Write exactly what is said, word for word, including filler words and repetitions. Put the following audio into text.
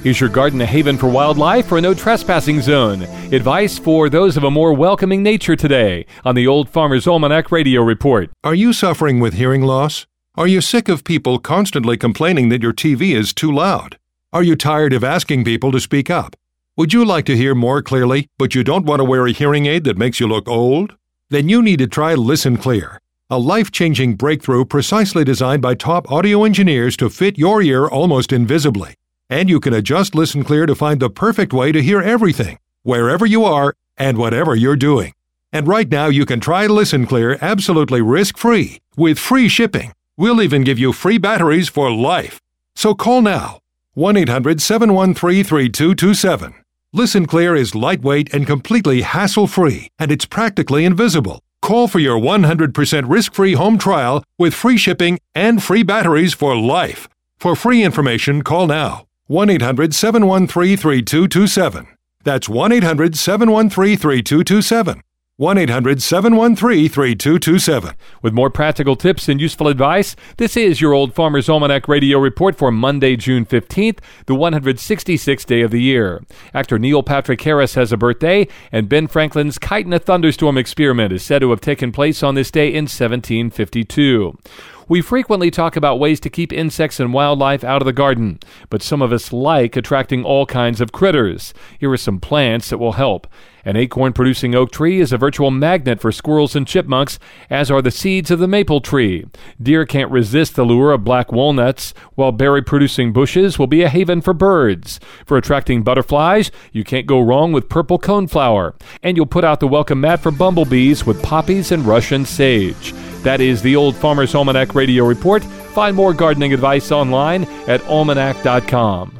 Is your garden a haven for wildlife or a no trespassing zone? Advice for those of a more welcoming nature today on the Old Farmer's Almanac Radio Report. Are you suffering with hearing loss? Are you sick of people constantly complaining that your T V is too loud? Are you tired of asking people to speak up? Would you like to hear more clearly, but you don't want to wear a hearing aid that makes you look old? Then you need to try Listen Clear, a life-changing breakthrough precisely designed by top audio engineers to fit your ear almost invisibly. And you can adjust Listen Clear to find the perfect way to hear everything, wherever you are and whatever you're doing. And right now you can try Listen Clear absolutely risk-free with free shipping. We'll even give you free batteries for life. So call now, one eight hundred seven one three three two two seven. Listen Clear is lightweight and completely hassle-free, and it's practically invisible. Call for your one hundred percent risk-free home trial with free shipping and free batteries for life. For free information, call now, one eight hundred seven one three three two two seven. That's one eight hundred seven one three three two two seven. one eight hundred seven one three three two two seven. With more practical tips and useful advice, this is your Old Farmer's Almanac Radio Report for Monday, June fifteenth, the one hundred sixty-sixth day of the year. Actor Neil Patrick Harris has a birthday, and Ben Franklin's Kite in a Thunderstorm experiment is said to have taken place on this day in seventeen fifty-two. We frequently talk about ways to keep insects and wildlife out of the garden, but some of us like attracting all kinds of critters. Here are some plants that will help. An acorn-producing oak tree is a virtual magnet for squirrels and chipmunks, as are the seeds of the maple tree. Deer can't resist the lure of black walnuts, while berry-producing bushes will be a haven for birds. For attracting butterflies, you can't go wrong with purple coneflower. And you'll put out the welcome mat for bumblebees with poppies and Russian sage. That is the Old Farmer's Almanac Radio Report. Find more gardening advice online at almanac dot com.